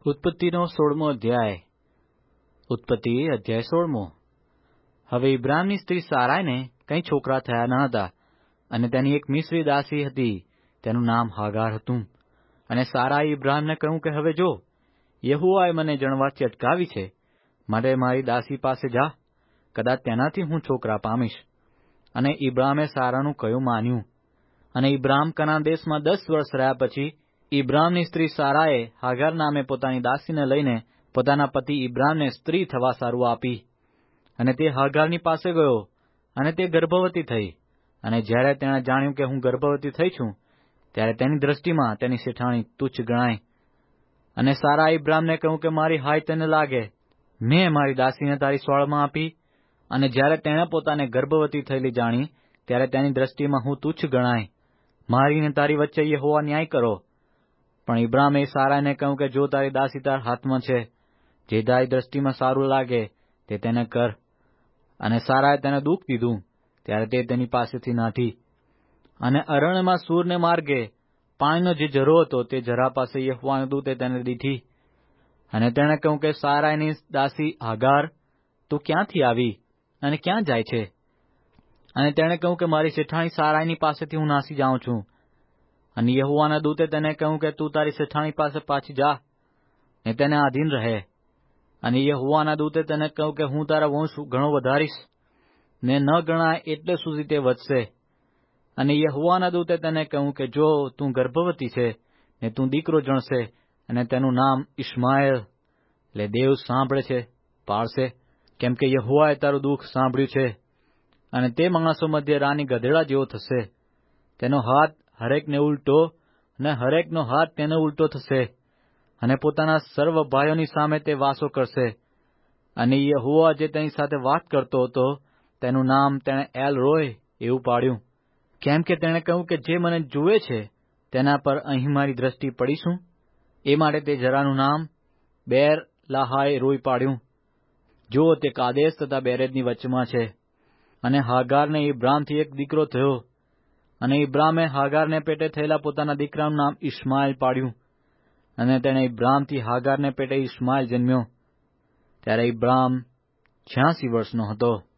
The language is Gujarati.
ઉત્પત્તિનો 16મો અધ્યાય. ઉત્પત્તિ અધ્યાય 16મો. હવે ઇબ્રામની સ્ત્રી સારાયને કંઈ છોકરા થયા ન હતા, અને તેની એક મિસ્રી દાસી હતી, તેનું નામ હાગાર હતું. અને સારાએ ઇબ્રામને કહ્યું કે હવે જો, યહોવાએ મને જણવાથી અટકાવી છે, માટે મારી દાસી પાસે જા, કદાચ તેનાથી હું છોકરા પામીશ. અને ઇબ્રામે સારાનું કહ્યું માન્યું. અને ઇબ્રામ કનાન દેશમાં 10 વર્ષ રહ્યા પછી ઇબ્રામની સ્ત્રી સારાએ હાગાર નામે પોતાની દાસીને લઈને પોતાના પતિ ઇબ્રામને સ્ત્રી થવા સારું આપી. અને તે હાગારની પાસે ગયો, અને તે ગર્ભવતી થઈ. અને જ્યારે તેણે જાણ્યું કે હું ગર્ભવતી થઈ છું, ત્યારે તેની દ્રષ્ટિમાં તેની શેઠાણી તુચ્છ ગણાય. અને સારાએ ઇબ્રામને કહ્યું કે મારી હાય તને લાગે, મેં મારી દાસીને તારી સોળમાં આપી. અને જ્યારે તેણે પોતાને ગર્ભવતી થયેલી જાણી, ત્યારે તેની દ્રષ્ટિમાં હું તુચ્છ ગણાય. મારી ને તારી વચ્ચે યહોવા ન્યાય કરો. પણ ઇબ્રામે સારાને કહ્યું કે જો તારી દાસી તારા હાથમાં છે, જે તારી દ્રષ્ટિમાં સારું લાગે તે તેને કર. અને સારાએ તેને દુઃખ દીધું, ત્યારે તે તેની પાસેથી નાઠી. અને અરણ્યમાં સૂરને માર્ગે પાણીનો જે ઝરો હતો, તે ઝરા પાસે યહોવાના દૂતે તેને દીઠી. અને તેણે કહ્યું કે સારાયની દાસી હાગાર, તું ક્યાંથી આવી અને ક્યાં જાય છે? અને તેણે કહ્યું કે મારી શેઠાણી સારાયની પાસેથી હું નાસી જાઉં છું. અને યહોવાના દૂતે તેને કહ્યું કે તું તારી શેઠાણી પાસે પાછી જા, ને તેને આધીન રહે. અને યહોવાના દૂતે તેને કહ્યું કે હું તારા વંશ ઘણો વધારીશ, ને ન ગણાય એટલે સુધી તે વધશે. અને યહોવાના દૂતે તેને કહ્યું કે જો તું ગર્ભવતી છે, ને તું દીકરો જણશે, અને તેનું નામ ઇશ્માએલ, એટલે દેવ સાંભળે છે, પાળશે, કેમ કે યહોવાએ તારું દુઃખ સાંભળ્યું છે. અને તે માણસો મધ્ય રાની ગધેડા જેવો થશે. તેનો હાથ હરેકને ઉલટો, અને હરેકનો હાથ તેને ઉલટો થશે. અને પોતાના સર્વ ભાઈઓની સામે તે વાસો કરશે. અને યહોવા જે તેની સાથે વાત કરતો હતો, તેનું નામ તેણે એલ રોય એવું પાડ્યું, કેમ કે તેણે કહ્યું કે જે મને જુએ છે તેના પર અહીં મારી દ્રષ્ટિ પડીશું. એ માટે તે જરાનું નામ બેર લાહાય રોય પાડ્યું. જો તે કાદેશ તથા બેરેદની વચમાં છે. અને હાગારને ઇબ્રામથી એક દીકરો થયો. અને ઇબ્રામે હાગારને પેટે થયેલા પોતાના દીકરાનું નામ ઇશ્માએલ પાડ્યું. અને તેણે ઇબ્રામથી હાગારને પેટે ઇશ્માએલ જન્મ્યો. ત્યારે ઇબ્રામ 86 વર્ષનો હતો.